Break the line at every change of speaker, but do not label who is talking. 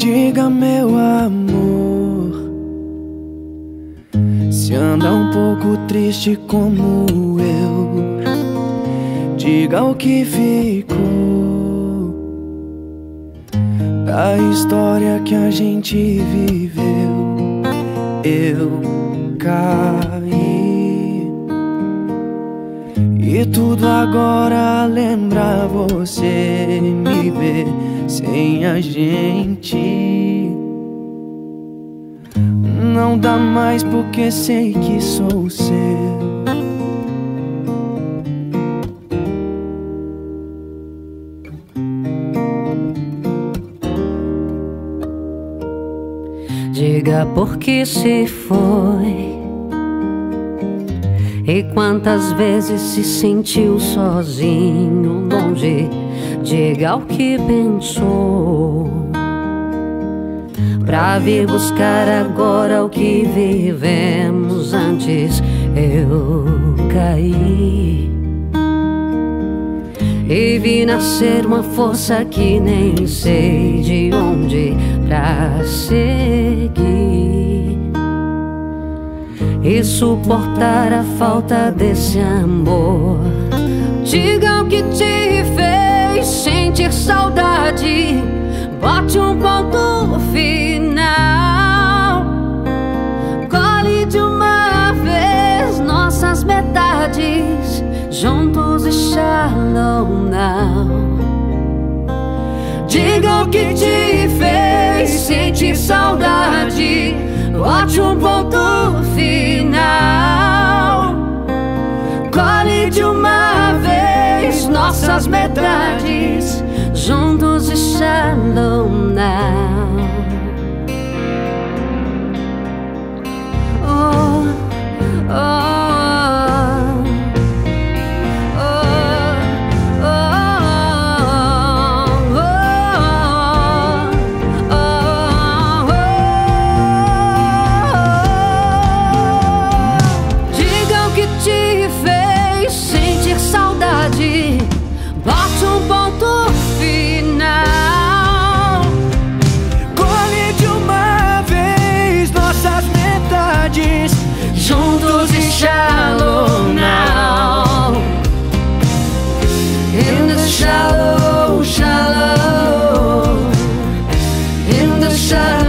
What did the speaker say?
Diga, meu amor, se anda um pouco triste como eu, diga o que ficou da história que a gente viveu. Eu caí e tudo agora lembra você me ver sem a gente. Não dá mais porque sei que sou seu.
Diga por que se foi e quantas vezes se sentiu sozinho, longe. Diga o que pensou pra vir buscar agora o que vivemos antes. Eu caí e vi nascer uma força que nem sei de onde pra seguir e suportar a falta desse amor. Diga o que te fez sentir saudade, bote um ponto final. Colhe de uma vez nossas metades, juntos e shallow now. Diga o que te fez sentir saudade, bote um ponto final. Colhe de uma vez nossas metades, juntos e shallow now. Oh, oh. Bote um ponto final.
Colhe de uma vez nossas metades,
juntos e shallow now. In the shallow, shallow, in the shallow.